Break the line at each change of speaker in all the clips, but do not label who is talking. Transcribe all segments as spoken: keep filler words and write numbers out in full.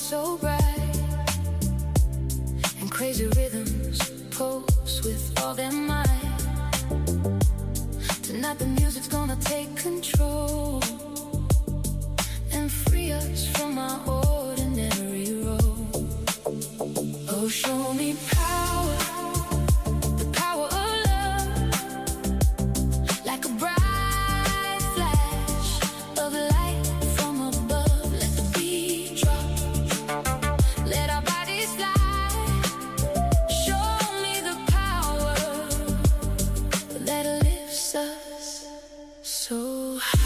so bright, and crazy rhythms pulse with all their might. Tonight the music's gonna take control and free us from our ordinary role. Oh, show me power, the power of love, like a bright flash of light from above. Let the beat drop, let our bodies fly. Show me the power that lifts us so high.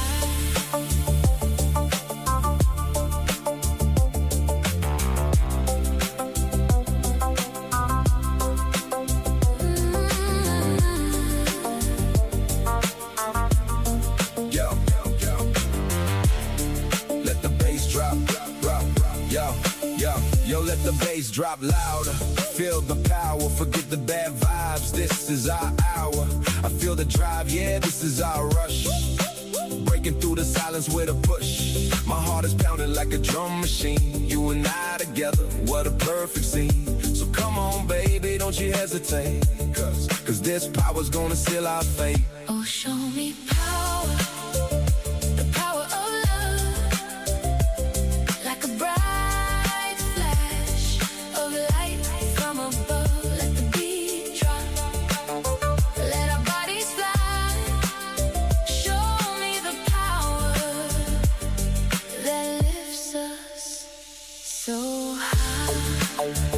Yo, let the bass drop louder. Feel the power, forget the bad vibes. This is our hour. I feel the drive, yeah, this is our rush. Breaking through the silence with a push. My heart is pounding like a drum machine. You and I together, what a perfect scene. So come on, baby, don't you hesitate. Cause, cause this power's gonna seal our fate.
Oh, show me power, the power of love, like a bright flash of light from above. Let the beat drop, let our bodies fly. Show me the power that lifts us so high.